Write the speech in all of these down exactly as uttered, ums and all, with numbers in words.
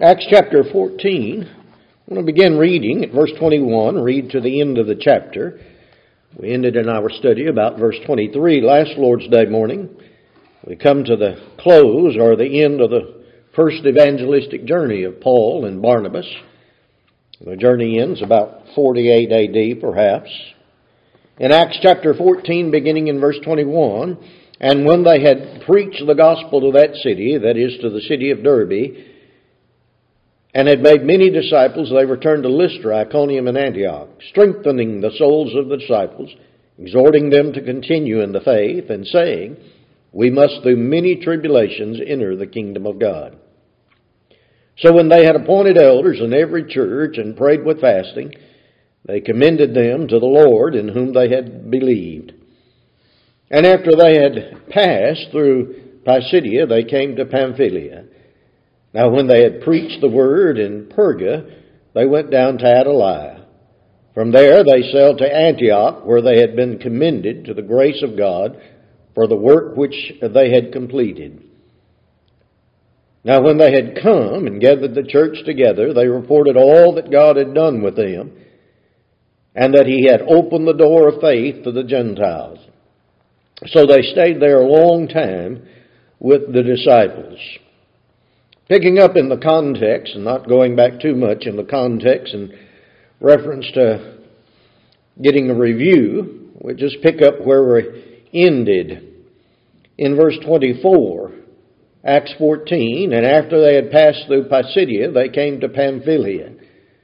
Acts chapter fourteen. I want to begin reading at verse twenty-one, read to the end of the chapter. We ended in our study about verse twenty-three last Lord's Day morning. We come to the close or the end of the first evangelistic journey of Paul and Barnabas. The journey ends about forty-eight A D perhaps. In Acts chapter fourteen, beginning in verse twenty-one, and when they had preached the gospel to that city, that is to the city of Derbe, and had made many disciples, they returned to Lystra, Iconium, and Antioch, strengthening the souls of the disciples, exhorting them to continue in the faith, and saying, we must through many tribulations enter the kingdom of God. So when they had appointed elders in every church and prayed with fasting, they commended them to the Lord in whom they had believed. And after they had passed through Pisidia, they came to Pamphylia. Now when they had preached the word in Perga, they went down to Attalia. From there they sailed to Antioch, where they had been commended to the grace of God for the work which they had completed. Now when they had come and gathered the church together, they reported all that God had done with them, and that he had opened the door of faith to the Gentiles. So they stayed there a long time with the disciples. Picking up in the context, and not going back too much in the context in reference to getting a review, we'll just pick up where we ended. In verse twenty-four, Acts fourteen, and after they had passed through Pisidia, they came to Pamphylia.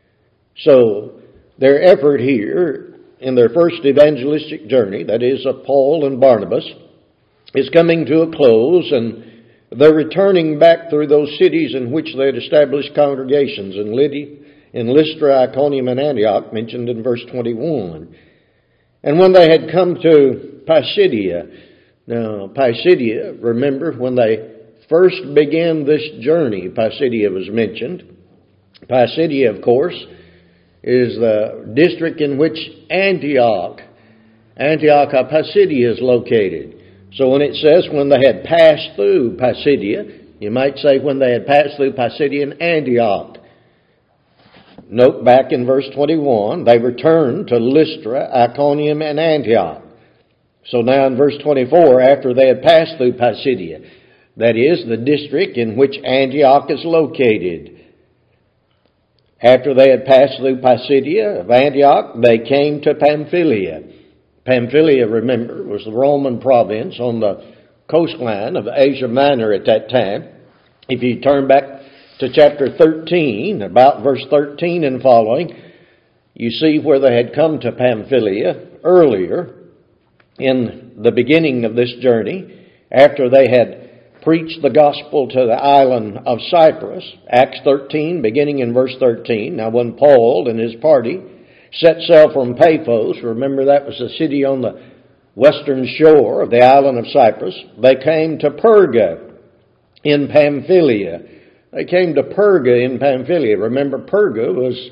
So their effort here in their first evangelistic journey, that is of Paul and Barnabas, is coming to a close, and they're returning back through those cities in which they had established congregations in Lydia, in Lystra, Iconium, and Antioch, mentioned in verse twenty-one. And when they had come to Pisidia, now Pisidia, remember when they first began this journey, Pisidia was mentioned. Pisidia, of course, is the district in which Antioch, Antioch of Pisidia is located. So when it says when they had passed through Pisidia, you might say when they had passed through Pisidia and Antioch. Note back in verse twenty-one, they returned to Lystra, Iconium, and Antioch. So now in verse twenty-four, after they had passed through Pisidia, that is the district in which Antioch is located. After they had passed through Pisidia of Antioch, they came to Pamphylia. Pamphylia, remember, was the Roman province on the coastline of Asia Minor at that time. If you turn back to chapter thirteen, about verse thirteen and following, you see where they had come to Pamphylia earlier in the beginning of this journey, after they had preached the gospel to the island of Cyprus. Acts thirteen, beginning in verse thirteen. Now when Paul and his party set sail from Paphos, remember that was a city on the western shore of the island of Cyprus, they came to Perga in Pamphylia. They came to Perga in Pamphylia. Remember, Perga was,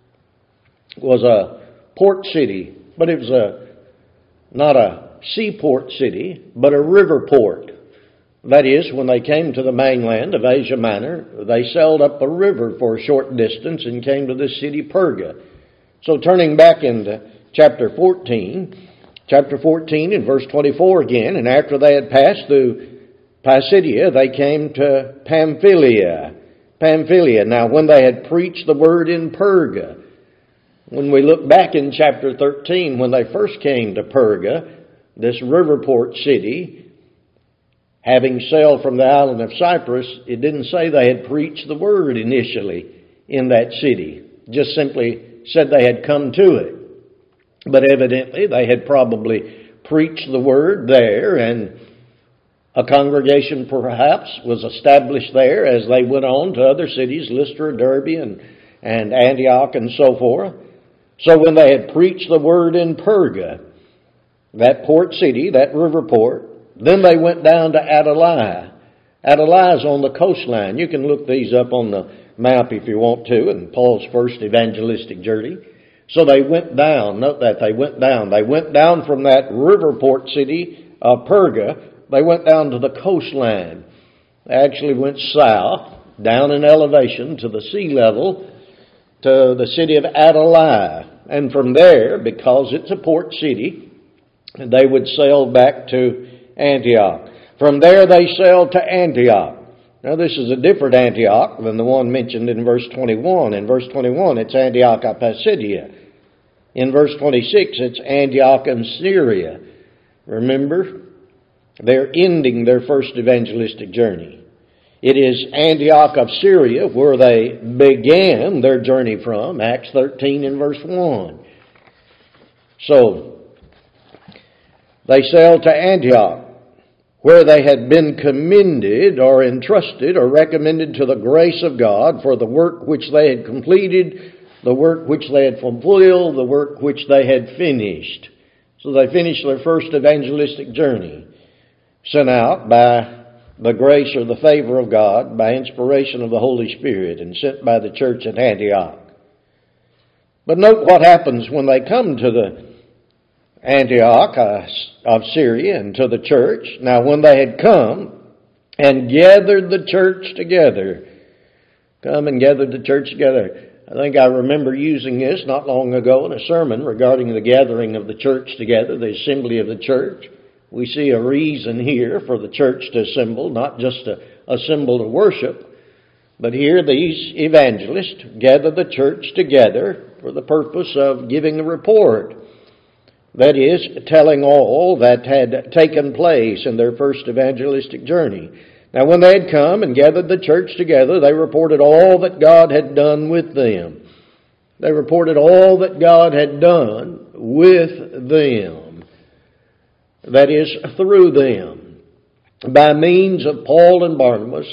was a port city, but it was a not a seaport city, but a river port. That is, when they came to the mainland of Asia Minor, they sailed up a river for a short distance and came to this city Perga. So turning back into chapter fourteen, chapter fourteen in verse twenty-four again, and after they had passed through Pisidia, they came to Pamphylia. Pamphylia. Now when they had preached the word in Perga, when we look back in chapter thirteen, when they first came to Perga, this river port city, having sailed from the island of Cyprus, it didn't say they had preached the word initially in that city. Just simply said they had come to it. But evidently they had probably preached the word there, and a congregation perhaps was established there as they went on to other cities, Lystra, Derbe, and, and Antioch, and so forth. So when they had preached the word in Perga, that port city, that river port, then they went down to Attalia. Attalia is on the coastline. You can look these up on the map if you want to, in Paul's first evangelistic journey. So they went down. Note that they went down. They went down from that river port city of Perga. They went down to the coastline. They actually went south down in elevation to the sea level to the city of Adaliah. And from there, because it's a port city, they would sail back to Antioch. From there they sailed to Antioch. Now this is a different Antioch than the one mentioned in verse twenty-one. In verse twenty-one it's Antioch of Pisidia. In verse twenty-six it's Antioch in Syria. Remember, they're ending their first evangelistic journey. It is Antioch of Syria where they began their journey from, Acts thirteen and verse one. So, they sailed to Antioch, where they had been commended or entrusted or recommended to the grace of God for the work which they had completed, the work which they had fulfilled, the work which they had finished. So they finished their first evangelistic journey, sent out by the grace or the favor of God, by inspiration of the Holy Spirit, and sent by the church at Antioch. But note what happens when they come to the Antioch of Syria and to the church. Now when they had come and gathered the church together, come and gathered the church together. I think I remember using this not long ago in a sermon regarding the gathering of the church together, the assembly of the church. We see a reason here for the church to assemble, not just to assemble to worship, but here these evangelists gather the church together for the purpose of giving a report. That is, telling all that had taken place in their first evangelistic journey. Now when they had come and gathered the church together, they reported all that God had done with them. They reported all that God had done with them. That is, through them. By means of Paul and Barnabas,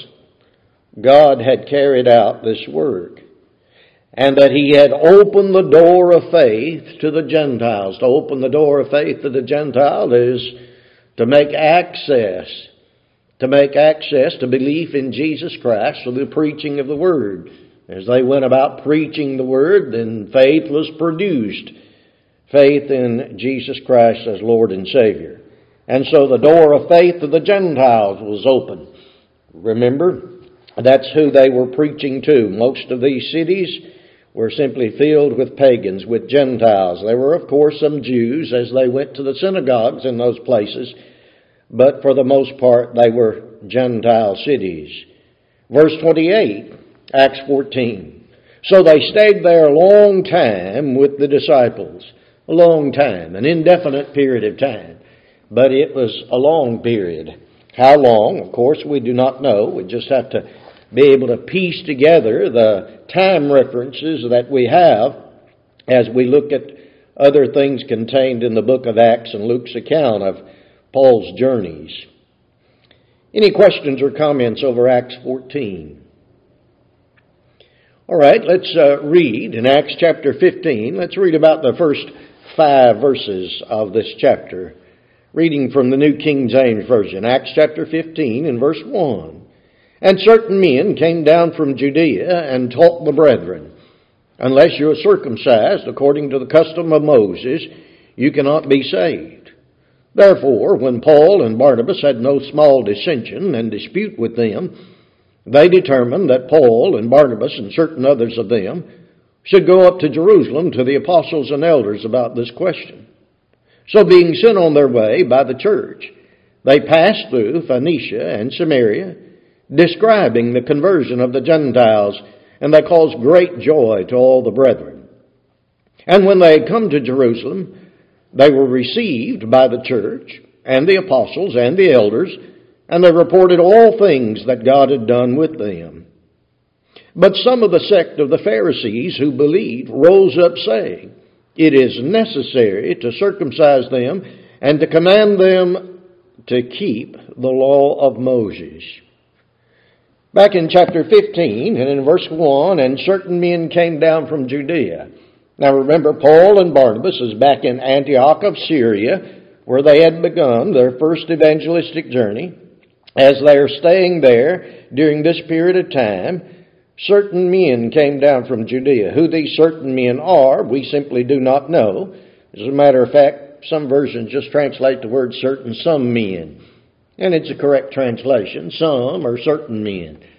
God had carried out this work. And that He had opened the door of faith to the Gentiles. To open the door of faith to the Gentile is to make access, to make access to belief in Jesus Christ through the preaching of the Word. As they went about preaching the Word, then faith was produced. Faith in Jesus Christ as Lord and Savior. And so the door of faith to the Gentiles was open. Remember, that's who they were preaching to. Most of these cities were simply filled with pagans, with Gentiles. There were, of course, some Jews as they went to the synagogues in those places, but for the most part they were Gentile cities. Verse twenty-eight, Acts fourteen. So they stayed there a long time with the disciples. A long time, an indefinite period of time. But it was a long period. How long, of course, we do not know. We just have to be able to piece together the time references that we have as we look at other things contained in the book of Acts and Luke's account of Paul's journeys. Any questions or comments over Acts fourteen? All right, let's uh, read in Acts chapter fifteen. Let's read about the first five verses of this chapter. Reading from the New King James Version, Acts chapter fifteen and verse one. And certain men came down from Judea and taught the brethren, unless you are circumcised according to the custom of Moses, you cannot be saved. Therefore, when Paul and Barnabas had no small dissension and dispute with them, they determined that Paul and Barnabas and certain others of them should go up to Jerusalem to the apostles and elders about this question. So being sent on their way by the church, they passed through Phoenicia and Samaria, describing the conversion of the Gentiles, and they caused great joy to all the brethren. And when they had come to Jerusalem, they were received by the church and the apostles and the elders, and they reported all things that God had done with them. But some of the sect of the Pharisees who believed rose up, saying, it is necessary to circumcise them and to command them to keep the law of Moses. Back in chapter fifteen and in verse one, and certain men came down from Judea. Now remember, Paul and Barnabas is back in Antioch of Syria, where they had begun their first evangelistic journey. As they are staying there during this period of time, certain men came down from Judea. Who these certain men are, we simply do not know. As a matter of fact, some versions just translate the word certain, some men. And it's a correct translation, some or certain men.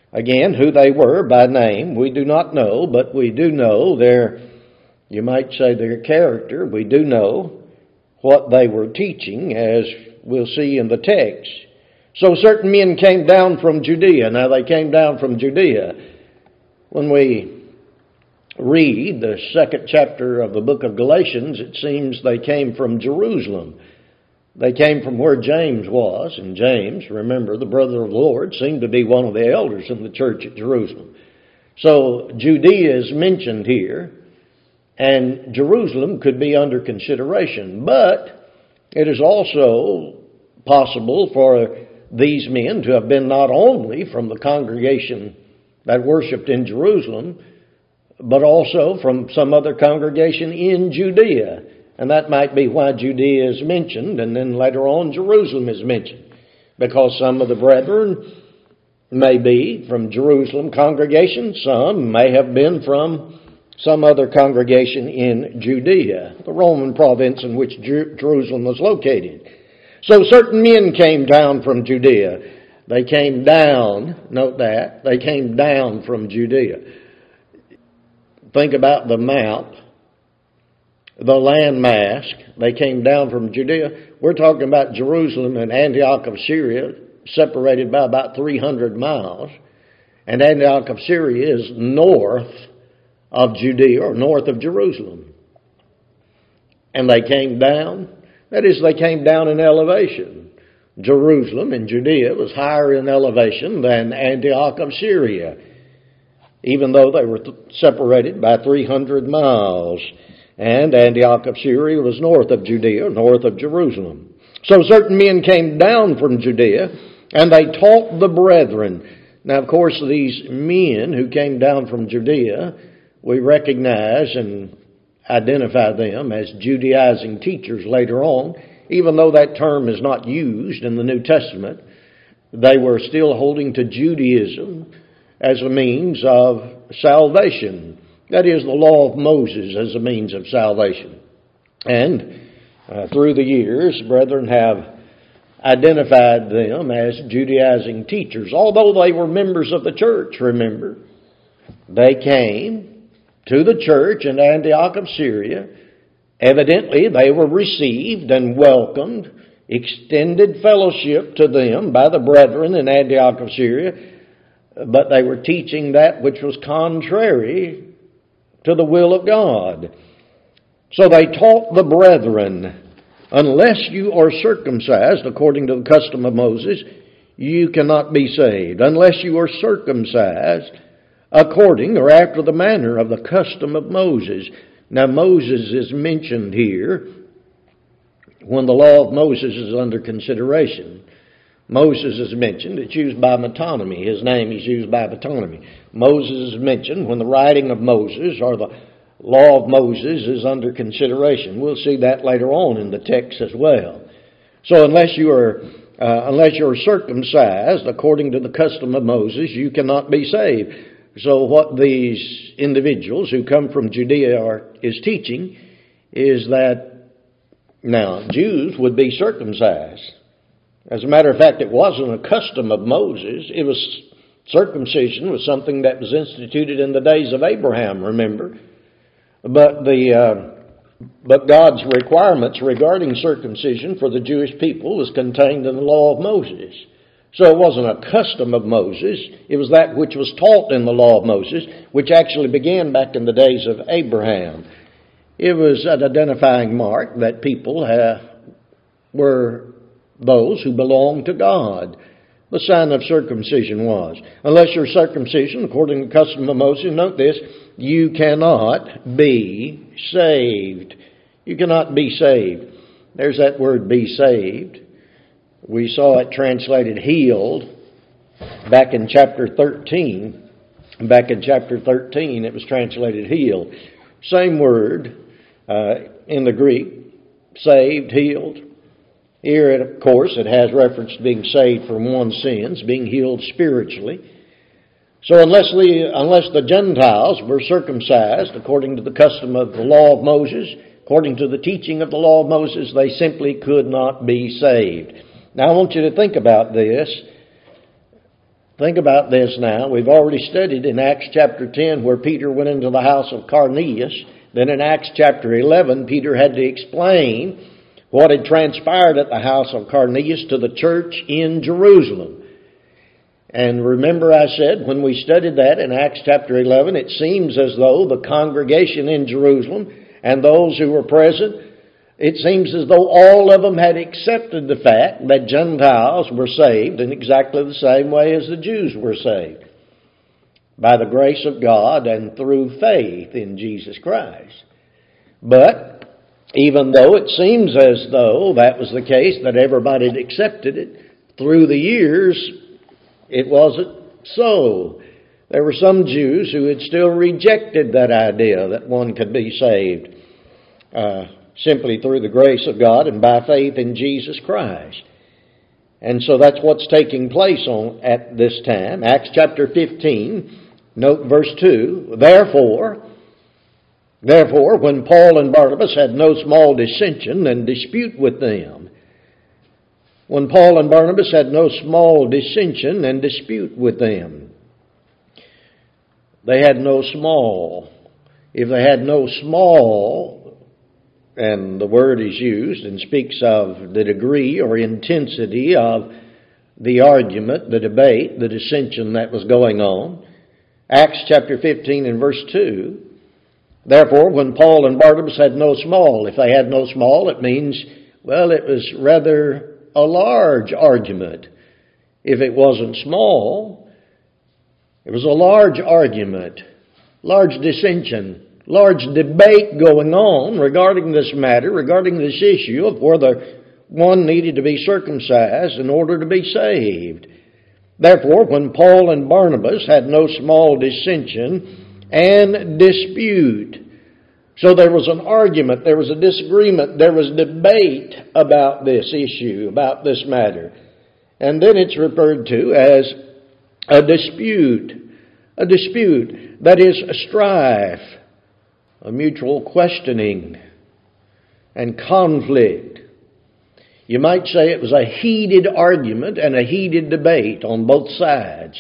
Again, who they were by name, we do not know, but we do know their, you might say their character. We do know what they were teaching, as we'll see in the text. So certain men came down from Judea. Now they came down from Judea. When we read the second chapter of the book of Galatians, it seems they came from Jerusalem. They came from where James was, and James, remember, the brother of the Lord, seemed to be one of the elders in the church at Jerusalem. So Judea is mentioned here, and Jerusalem could be under consideration. But it is also possible for these men to have been not only from the congregation that worshipped in Jerusalem, but also from some other congregation in Judea. And that might be why Judea is mentioned, and then later on Jerusalem is mentioned. Because some of the brethren may be from Jerusalem congregation, some may have been from some other congregation in Judea, the Roman province in which Jer- Jerusalem was located. So certain men came down from Judea. They came down, note that, they came down from Judea. Think about the map. The landmass, they came down from Judea. We're talking about Jerusalem and Antioch of Syria, separated by about three hundred miles. And Antioch of Syria is north of Judea, or north of Jerusalem. And they came down, that is, they came down in elevation. Jerusalem in Judea was higher in elevation than Antioch of Syria, even though they were separated by three hundred miles. And Antioch of Syria was north of Judea, north of Jerusalem. So certain men came down from Judea, and they taught the brethren. Now, of course, these men who came down from Judea, we recognize and identify them as Judaizing teachers later on. Even though that term is not used in the New Testament, they were still holding to Judaism as a means of salvation. That is, the law of Moses as a means of salvation. And uh, through the years, brethren have identified them as Judaizing teachers. Although they were members of the church, remember, they came to the church in Antioch of Syria. Evidently, they were received and welcomed, extended fellowship to them by the brethren in Antioch of Syria, but they were teaching that which was contrary to the will of God. So they taught the brethren, unless you are circumcised according to the custom of Moses, you cannot be saved. Unless you are circumcised according or after the manner of the custom of Moses. Now Moses is mentioned here when the law of Moses is under consideration. Moses is mentioned. It's used by metonymy. His name is used by metonymy. Moses is mentioned when the writing of Moses or the law of Moses is under consideration. We'll see that later on in the text as well. So unless you are uh, unless you are circumcised according to the custom of Moses, you cannot be saved. So what these individuals who come from Judea are is teaching is that now Jews would be circumcised. As a matter of fact, it wasn't a custom of Moses. It was circumcision was something that was instituted in the days of Abraham, remember? But the uh, but God's requirements regarding circumcision for the Jewish people was contained in the law of Moses. So it wasn't a custom of Moses. It was that which was taught in the law of Moses, which actually began back in the days of Abraham. It was an identifying mark that people uh, were those who belonged to God. The sign of circumcision was. Unless you're circumcision, according to the custom of Moses, note this, you cannot be saved. You cannot be saved. There's that word, be saved. We saw it translated healed back in chapter thirteen. Back in chapter thirteen, it was translated healed. Same word uh, in the Greek, saved, healed. Here, of course, it has reference to being saved from one's sins, being healed spiritually. So unless the, unless the Gentiles were circumcised according to the custom of the law of Moses, according to the teaching of the law of Moses, they simply could not be saved. Now I want you to think about this. Think about this now. We've already studied in Acts chapter ten where Peter went into the house of Cornelius. Then in Acts chapter eleven, Peter had to explain what had transpired at the house of Cornelius to the church in Jerusalem. And remember I said when we studied that in Acts chapter eleven, it seems as though the congregation in Jerusalem and those who were present, it seems as though all of them had accepted the fact that Gentiles were saved in exactly the same way as the Jews were saved, by the grace of God and through faith in Jesus Christ. But even though it seems as though that was the case, that everybody had accepted it, through the years it wasn't so. There were some Jews who had still rejected that idea that one could be saved uh, simply through the grace of God and by faith in Jesus Christ. And so that's what's taking place on at this time. Acts chapter fifteen, note verse two. Therefore, therefore, when Paul and Barnabas had no small dissension and dispute with them, when Paul and Barnabas had no small dissension and dispute with them, they had no small. If they had no small, and the word is used and speaks of the degree or intensity of the argument, the debate, the dissension that was going on. Acts chapter fifteen and verse two. Therefore, when Paul and Barnabas had no small, if they had no small, it means, well, it was rather a large argument. If it wasn't small, it was a large argument, large dissension, large debate going on regarding this matter, regarding this issue of whether one needed to be circumcised in order to be saved. Therefore, when Paul and Barnabas had no small dissension and dispute. So there was an argument, there was a disagreement, there was debate about this issue, about this matter. And then it's referred to as a dispute. A dispute, that is a strife, a mutual questioning and conflict. You might say it was a heated argument and a heated debate on both sides.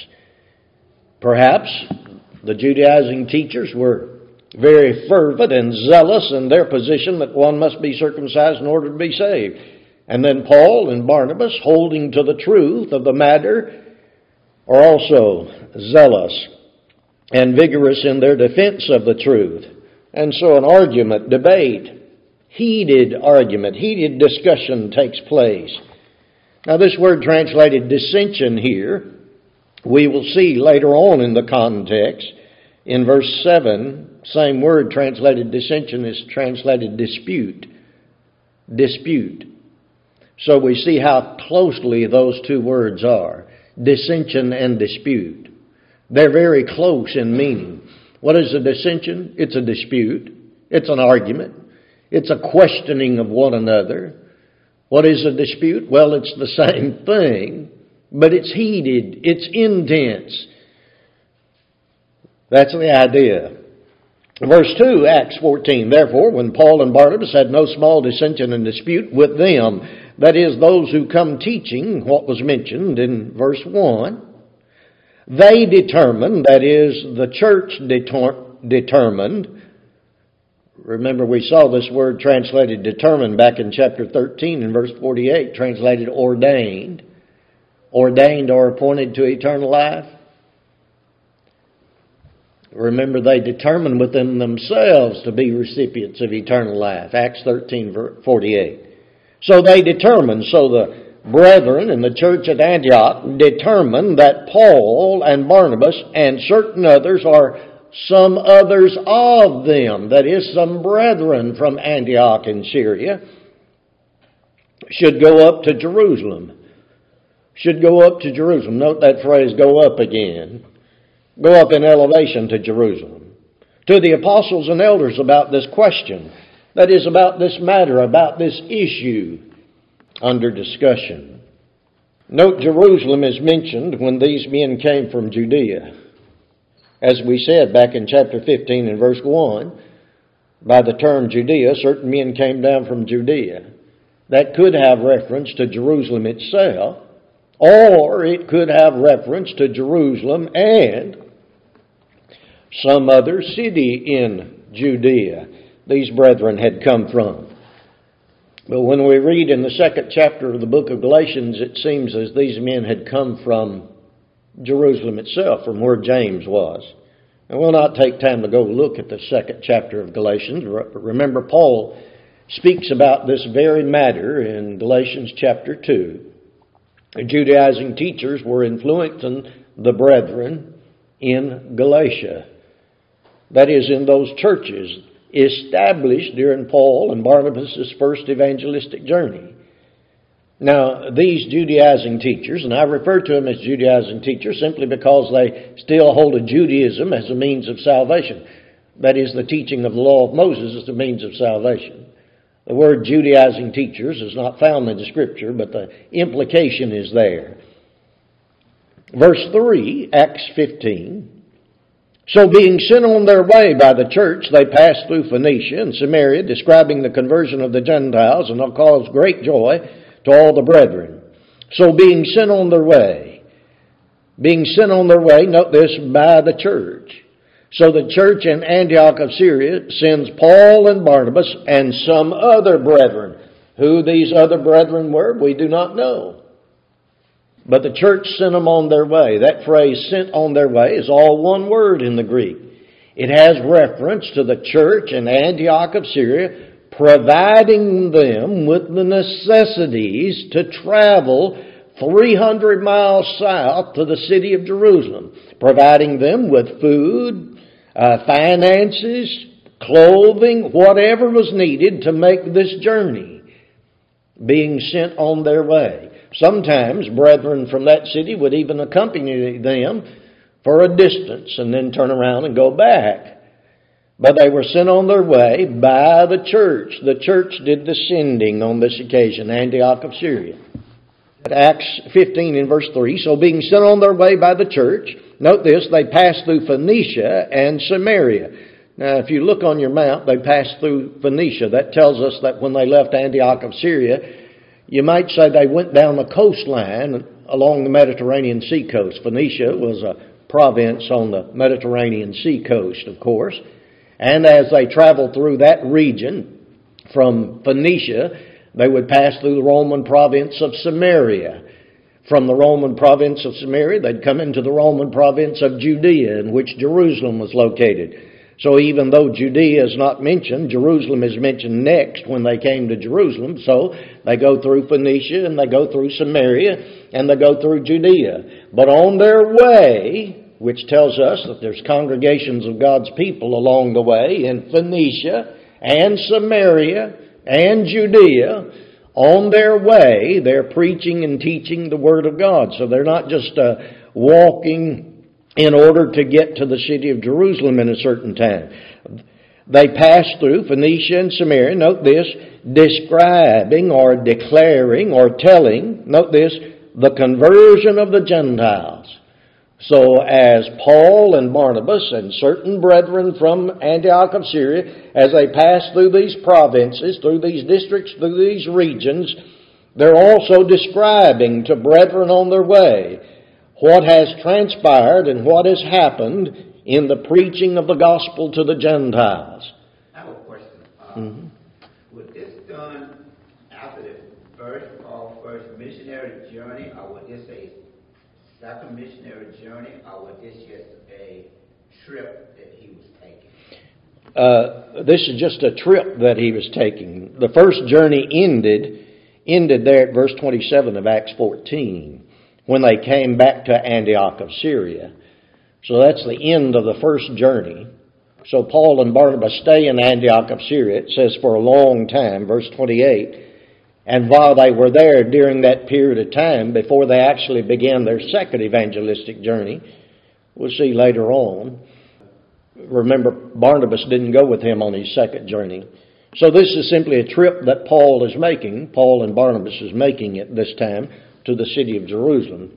Perhaps the Judaizing teachers were very fervent and zealous in their position that one must be circumcised in order to be saved. And then Paul and Barnabas, holding to the truth of the matter, are also zealous and vigorous in their defense of the truth. And so an argument, debate, heated argument, heated discussion takes place. Now this word translated dissension here, we will see later on in the context, in verse seven, same word translated dissension is translated dispute. Dispute. So we see how closely those two words are, dissension and dispute. They're very close in meaning. What is a dissension? It's a dispute. It's an argument. It's a questioning of one another. What is a dispute? Well, it's the same thing, but it's heated. It's intense. That's the idea. Verse two, Acts fourteen. Therefore, when Paul and Barnabas had no small dissension and dispute with them, that is, those who come teaching what was mentioned in verse one, they determined, that is, the church deter- determined. Remember, we saw this word translated determined back in chapter thirteen and verse forty-eight, translated ordained. Ordained or appointed to eternal life. Remember, they determined within themselves to be recipients of eternal life. Acts thirteen forty-eight. So they determined, so the brethren in the church at Antioch determined that Paul and Barnabas and certain others, or some others of them, that is, some brethren from Antioch in Syria, should go up to Jerusalem. Should go up to Jerusalem. Note that phrase, go up again. Go up in elevation to Jerusalem. To the apostles and elders about this question. That is, about this matter, about this issue under discussion. Note Jerusalem is mentioned when these men came from Judea. As we said back in chapter fifteen and verse one, by the term Judea, certain men came down from Judea. That could have reference to Jerusalem itself, or it could have reference to Jerusalem and some other city in Judea these brethren had come from. But when we read in the second chapter of the book of Galatians, it seems as these men had come from Jerusalem itself, from where James was. And we'll not take time to go look at the second chapter of Galatians. Remember, Paul speaks about this very matter in Galatians chapter two. The Judaizing teachers were influencing the brethren in Galatia. That is, in those churches established during Paul and Barnabas' first evangelistic journey. Now, these Judaizing teachers, and I refer to them as Judaizing teachers simply because they still hold to Judaism as a means of salvation. That is, the teaching of the law of Moses as a means of salvation. The word Judaizing teachers is not found in the Scripture, but the implication is there. Verse three, Acts fifteen. So being sent on their way by the church, they passed through Phoenicia and Samaria, describing the conversion of the Gentiles, and caused great joy to all the brethren. So being sent on their way, being sent on their way, note this, by the church. So the church in Antioch of Syria sends Paul and Barnabas and some other brethren. Who these other brethren were, we do not know. But the church sent them on their way. That phrase, sent on their way, is all one word in the Greek. It has reference to the church in Antioch of Syria, providing them with the necessities to travel three hundred miles south to the city of Jerusalem, providing them with food, uh, finances, clothing, whatever was needed to make this journey, being sent on their way. Sometimes brethren from that city would even accompany them for a distance and then turn around and go back. But they were sent on their way by the church. The church did the sending on this occasion, Antioch of Syria. Acts fifteen in verse three, so being sent on their way by the church, note this, they passed through Phoenicia and Samaria. Now, if you look on your map, they passed through Phoenicia. That tells us that when they left Antioch of Syria, you might say they went down the coastline along the Mediterranean Sea coast. Phoenicia was a province on the Mediterranean Sea coast, of course. And as they traveled through that region from Phoenicia, they would pass through the Roman province of Samaria. From the Roman province of Samaria, they'd come into the Roman province of Judea, in which Jerusalem was located. So even though Judea is not mentioned, Jerusalem is mentioned next when they came to Jerusalem. So they go through Phoenicia and they go through Samaria and they go through Judea. But on their way, which tells us that there's congregations of God's people along the way in Phoenicia and Samaria and Judea, on their way, they're preaching and teaching the Word of God. So they're not just uh, walking in order to get to the city of Jerusalem in a certain time. They passed through Phoenicia and Samaria, note this, describing or declaring or telling, note this, the conversion of the Gentiles. So as Paul and Barnabas and certain brethren from Antioch of Syria, as they pass through these provinces, through these districts, through these regions, they're also describing to brethren on their way what has transpired and what has happened in the preaching of the gospel to the Gentiles. I have a question. Uh, mm-hmm. Was this done after the first or first missionary journey, or was this a second missionary journey, or was this just a trip that he was taking? Uh, this is just a trip that he was taking. The first journey ended ended there at verse twenty-seven of Acts fourteen. When they came back to Antioch of Syria. So that's the end of the first journey. So Paul and Barnabas stay in Antioch of Syria, it says, for a long time, verse twenty-eight. And while they were there during that period of time, before they actually began their second evangelistic journey, we'll see later on. Remember, Barnabas didn't go with him on his second journey. So this is simply a trip that Paul is making. Paul and Barnabas is making it this time to the city of Jerusalem.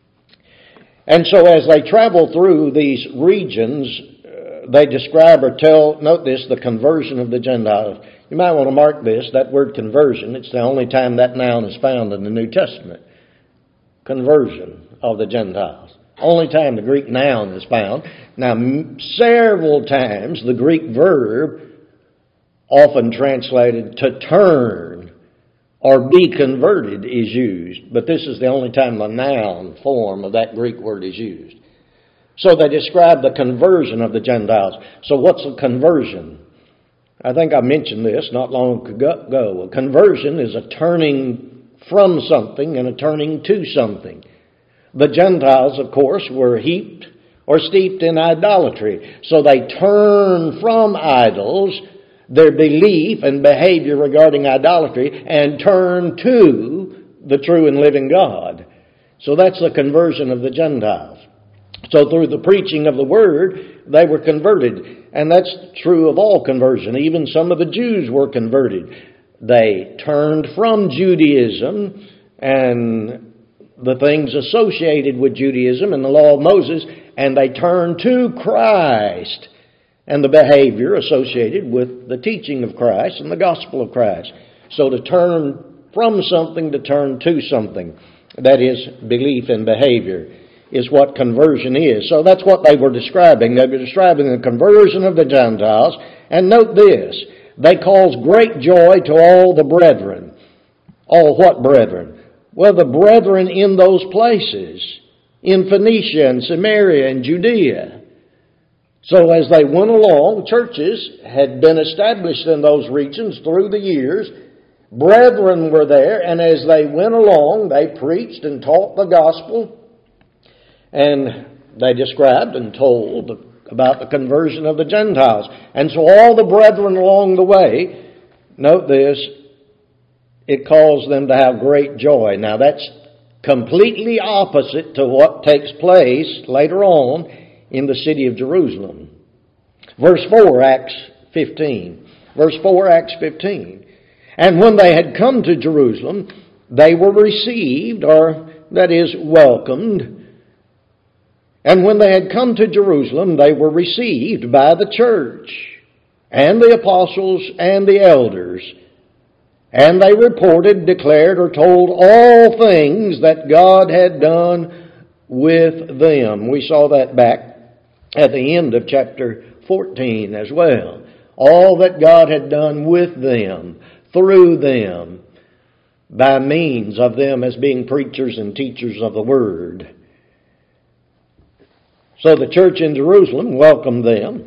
And so as they travel through these regions, uh, they describe or tell, note this, the conversion of the Gentiles. You might want to mark this, that word conversion, it's the only time that noun is found in the New Testament. conversion of the Gentiles. Only time the Greek noun is found. Now, several times the Greek verb, often translated to turn or be converted, is used. But this is the only time the noun form of that Greek word is used. So they describe the conversion of the Gentiles. So what's a conversion? I think I mentioned this not long ago. A conversion is a turning from something and a turning to something. The Gentiles, of course, were heaped or steeped in idolatry. So they turn from idols, their belief and behavior regarding idolatry, and turn to the true and living God. So that's the conversion of the Gentiles. So through the preaching of the Word, they were converted. And that's true of all conversion. Even some of the Jews were converted. They turned from Judaism and the things associated with Judaism and the law of Moses, and they turned to Christ and the behavior associated with the teaching of Christ and the gospel of Christ. So to turn from something to turn to something, that is belief and behavior, is what conversion is. So that's what they were describing. They were describing the conversion of the Gentiles. And note this, they caused great joy to all the brethren. All what brethren? Well, the brethren in those places, in Phoenicia and Samaria and Judea. So as they went along, churches had been established in those regions through the years. Brethren were there, and as they went along, they preached and taught the gospel. And they described and told about the conversion of the Gentiles. And so all the brethren along the way, note this, it caused them to have great joy. Now that's completely opposite to what takes place later on in the city of Jerusalem. Verse four, Acts fifteen. Verse four, Acts fifteen. And when they had come to Jerusalem, they were received, or that is, welcomed. And when they had come to Jerusalem, they were received by the church and the apostles and the elders. And they reported, declared, or told all things that God had done with them. We saw that back at the end of chapter fourteen as well. All that God had done with them, through them, by means of them as being preachers and teachers of the Word. So the church in Jerusalem welcomed them,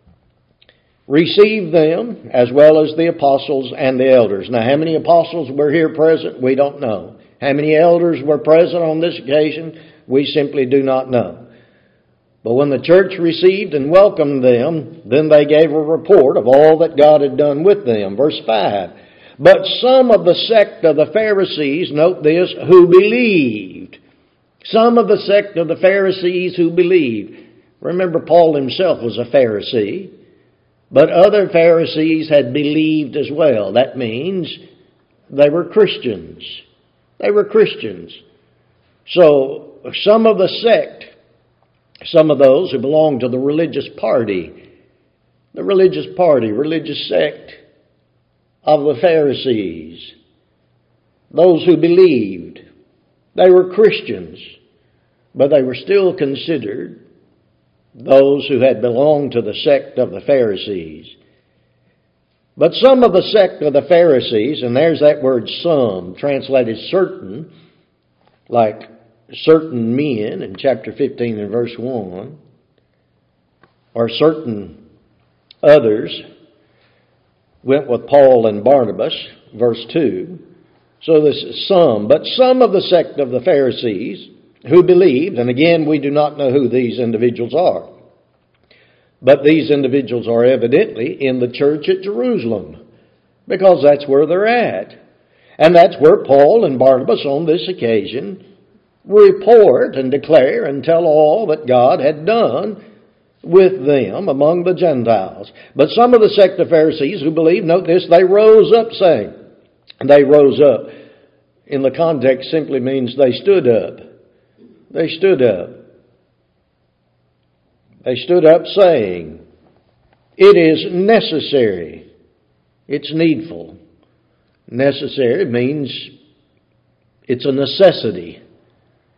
received them, as well as the apostles and the elders. Now, how many apostles were here present? We don't know. How many elders were present on this occasion? We simply do not know. But when the church received and welcomed them, then they gave a report of all that God had done with them. Verse five. But some of the sect of the Pharisees, note this, who believed. Some of the sect of the Pharisees who believed. Remember, Paul himself was a Pharisee. But other Pharisees had believed as well. That means they were Christians. They were Christians. So some of the sect, some of those who belonged to the religious party, the religious party, religious sect of the Pharisees, those who believed, they were Christians, but they were still considered those who had belonged to the sect of the Pharisees. But some of the sect of the Pharisees, and there's that word some, translated certain, like certain men in chapter fifteen and verse one, or certain others, went with Paul and Barnabas, verse two. So this is some, but some of the sect of the Pharisees who believed, and again we do not know who these individuals are, but these individuals are evidently in the church at Jerusalem, because that's where they're at. And that's where Paul and Barnabas on this occasion report and declare and tell all that God had done with them among the Gentiles. But some of the sect of Pharisees who believed, note this, they rose up saying, they rose up. In the context simply means they stood up. They stood up. They stood up saying, it is necessary. It's needful. Necessary means it's a necessity.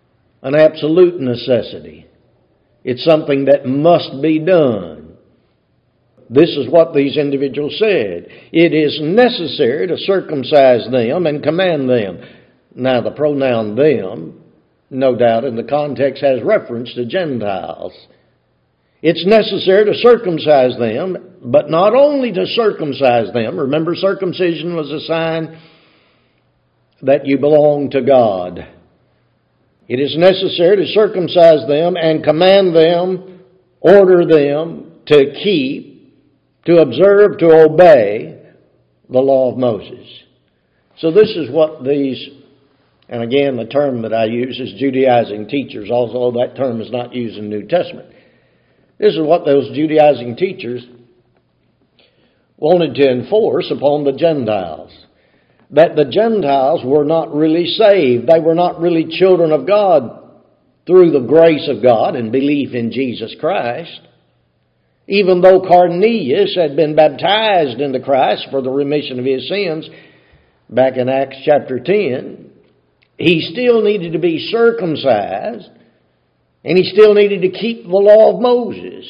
an absolute necessity. It's something that must be done. This is what these individuals said. It is necessary to circumcise them and command them. Now the pronoun them, no doubt in the context, has reference to Gentiles. It's necessary to circumcise them, but not only to circumcise them. Remember, circumcision was a sign that you belong to God. It is necessary to circumcise them and command them, order them to keep, to observe, to obey the law of Moses. So this is what these, and again the term that I use is Judaizing teachers, although that term is not used in the New Testament. This is what those Judaizing teachers wanted to enforce upon the Gentiles. That the Gentiles were not really saved. They were not really children of God through the grace of God and belief in Jesus Christ. Even though Cornelius had been baptized into Christ for the remission of his sins back in Acts chapter ten, he still needed to be circumcised, and he still needed to keep the law of Moses.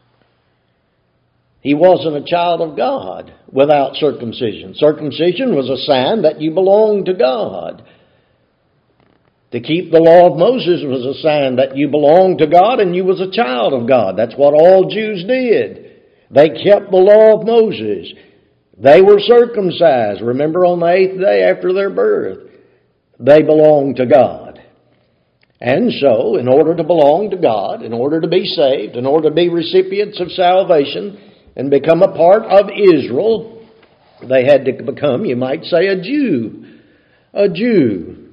He wasn't a child of God without circumcision. Circumcision was a sign that you belonged to God. To keep the law of Moses was a sign that you belonged to God and you was a child of God. That's what all Jews did. They kept the law of Moses. They were circumcised. Remember, on the eighth day after their birth, they belonged to God. And so, in order to belong to God, in order to be saved, in order to be recipients of salvation and become a part of Israel, they had to become, you might say, a Jew. A Jew.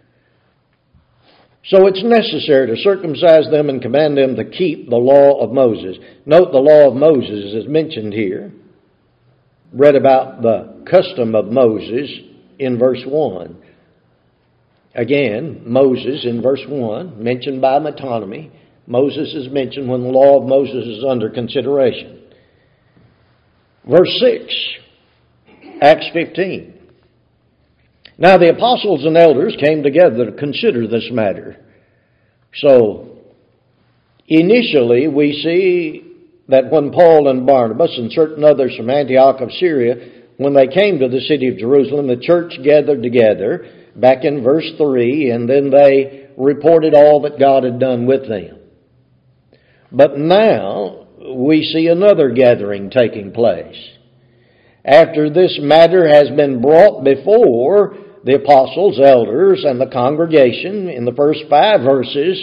So it's necessary to circumcise them and command them to keep the law of Moses. Note the law of Moses is mentioned here. Read about the custom of Moses in verse one. Again, Moses in verse one, mentioned by metonymy. Moses is mentioned when the law of Moses is under consideration. Verse six, Acts fifteen. Now the apostles and elders came together to consider this matter. So, initially we see that when Paul and Barnabas and certain others from Antioch of Syria, when they came to the city of Jerusalem, the church gathered together back in verse three, and then they reported all that God had done with them. But now we see another gathering taking place. After this matter has been brought before the apostles, elders, and the congregation in the first five verses,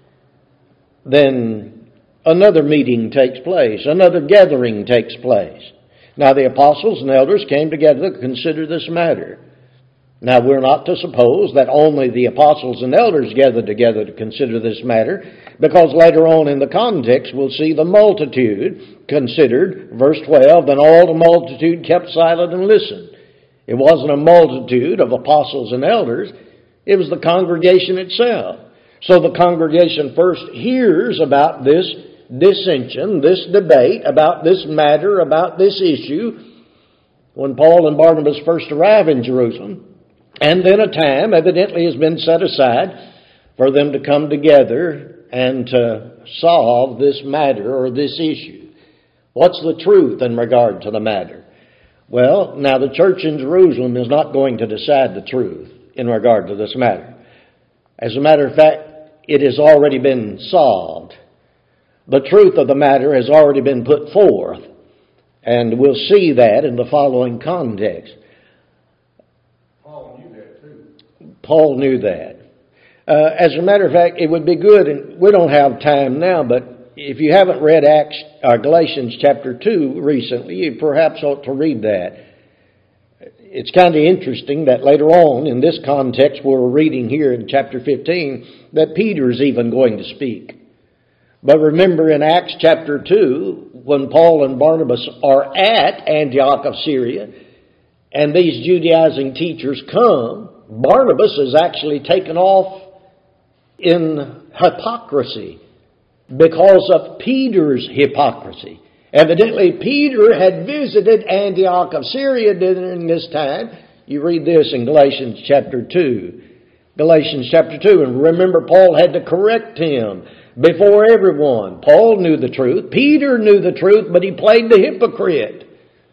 then another meeting takes place, another gathering takes place. Now the apostles and elders came together to consider this matter. Now we're not to suppose that only the apostles and elders gathered together to consider this matter, because later on in the context we'll see the multitude considered. Verse twelve, then all the multitude kept silent and listened. It wasn't a multitude of apostles and elders, it was the congregation itself. So the congregation first hears about this dissension, this debate, about this matter, about this issue, when Paul and Barnabas first arrive in Jerusalem. And then a time evidently has been set aside for them to come together and to solve this matter or this issue. What's the truth in regard to the matter? Well, now the church in Jerusalem is not going to decide the truth in regard to this matter. As a matter of fact, it has already been solved. The truth of the matter has already been put forth, and we'll see that in the following context. Paul knew that too. Paul knew that. Uh, as a matter of fact, it would be good, and we don't have time now, but if you haven't read Acts, uh, Galatians chapter two recently, you perhaps ought to read that. It's kind of interesting that later on in this context we're reading here in chapter fifteen that Peter's even going to speak. But remember in Acts chapter two, when Paul and Barnabas are at Antioch of Syria, and these Judaizing teachers come, Barnabas is actually taken off in hypocrisy because of Peter's hypocrisy. Evidently, Peter had visited Antioch of Syria during this time. You read this in Galatians chapter two. Galatians chapter two. And remember, Paul had to correct him before everyone. Paul knew the truth. Peter knew the truth, but he played the hypocrite.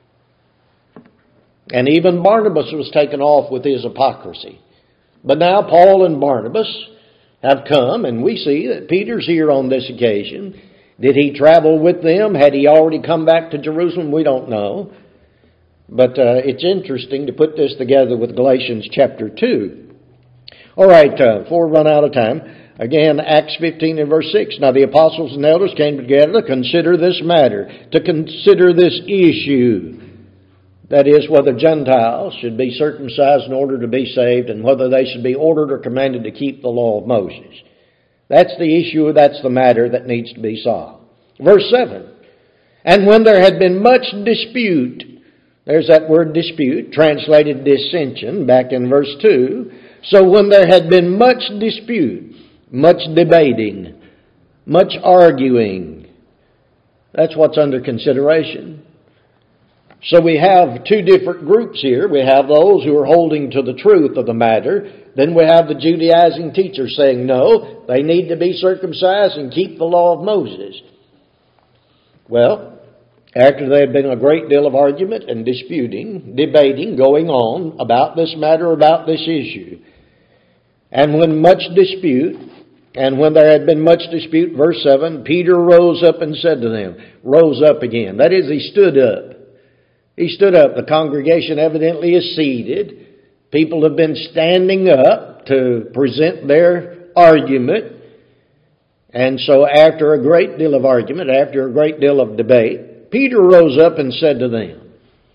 And even Barnabas was taken off with his hypocrisy. But now Paul and Barnabas have come, and we see that Peter's here on this occasion. Did he travel with them? Had he already come back to Jerusalem? We don't know. But uh, it's interesting to put this together with Galatians chapter two. All right, uh, before we run out of time, again, Acts fifteen and verse six. Now the apostles and elders came together to consider this matter, to consider this issue. That is, whether Gentiles should be circumcised in order to be saved, and whether they should be ordered or commanded to keep the law of Moses. That's the issue, that's the matter that needs to be solved. Verse seven. And when there had been much dispute, there's that word dispute, translated dissension, back in verse two. So when there had been much dispute, much debating, much arguing, that's what's under consideration. So we have two different groups here. We have those who are holding to the truth of the matter. Then we have the Judaizing teachers saying, no, they need to be circumcised and keep the law of Moses. Well, after there had been a great deal of argument and disputing, debating going on about this matter, about this issue, and when much dispute, and when there had been much dispute, verse seven, Peter rose up and said to them, rose up again. That is, he stood up. He stood up. The congregation evidently is seated. People have been standing up to present their argument. And so after a great deal of argument, after a great deal of debate, Peter rose up and said to them,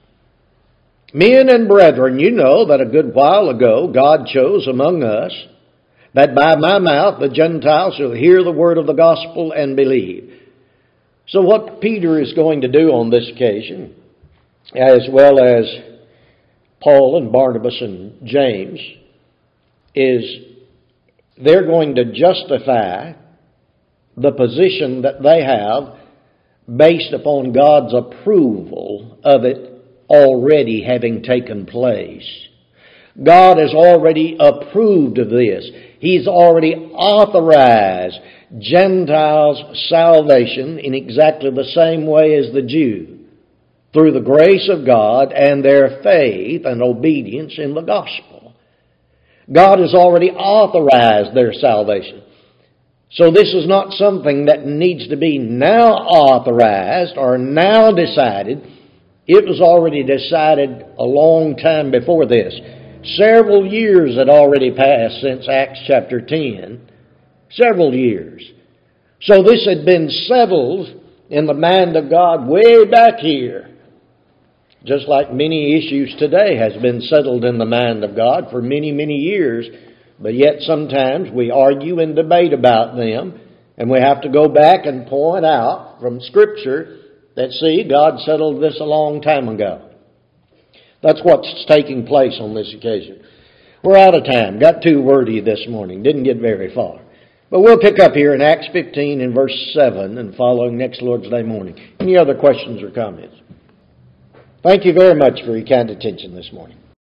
Men and brethren, you know that a good while ago God chose among us that by my mouth the Gentiles shall hear the word of the gospel and believe. So what Peter is going to do on this occasion, as well as Paul and Barnabas and James, is they're going to justify the position that they have based upon God's approval of it already having taken place. God has already approved of this. He's already authorized Gentiles' salvation in exactly the same way as the Jew, through the grace of God and their faith and obedience in the gospel. God has already authorized their salvation. So this is not something that needs to be now authorized or now decided. It was already decided a long time before this. Several years had already passed since Acts chapter ten. Several years. So this had been settled in the mind of God way back here. Just like many issues today has been settled in the mind of God for many, many years. But yet sometimes we argue and debate about them. And we have to go back and point out from Scripture that, see, God settled this a long time ago. That's what's taking place on this occasion. We're out of time. Got too wordy this morning. Didn't get very far. But we'll pick up here in Acts fifteen and verse seven and following next Lord's Day morning. Any other questions or comments? Thank you very much for your kind attention this morning.